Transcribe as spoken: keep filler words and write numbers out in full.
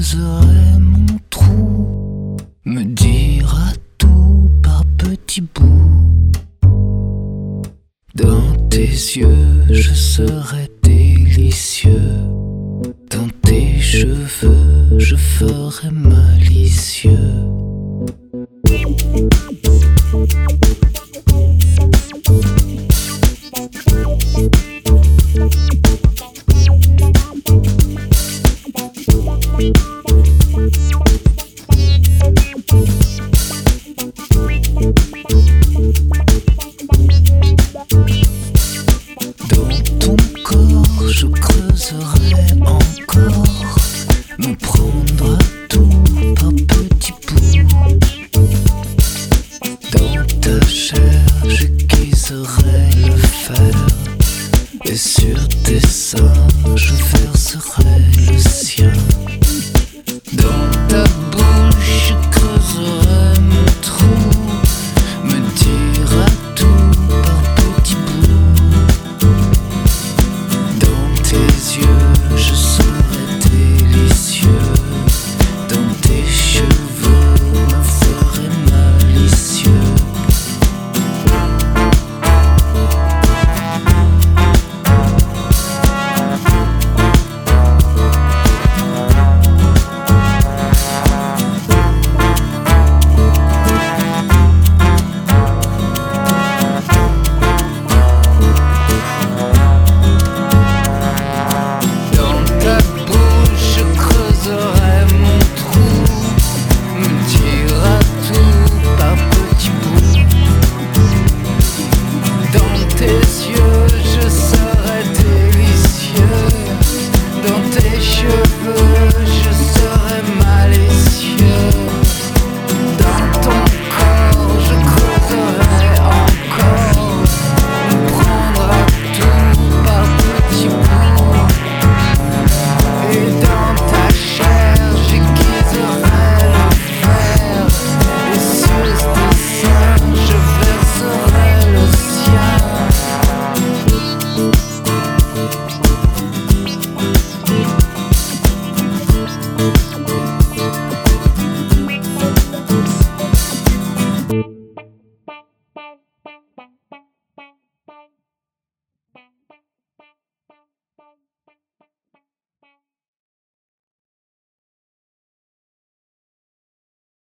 creuserai mon trou, me dira tout par petits bouts. Dans tes yeux, je serai délicieux. Dans tes cheveux, je ferai malicieux. Dans ton corps, je creuserai encore, me prendra tout par petits bouts. Dans ta chair, j'aiguiserai le fer, et sur tes seins, je verserai le sien. Dans ta bouche, je creuserai mon trou, me dira tout par petits bouts. Dans tes yeux, je serai délicieux. Dans tes cheveux, me ferai malicieux. Tes yeux, je serai délicieux. Dans tes cheveux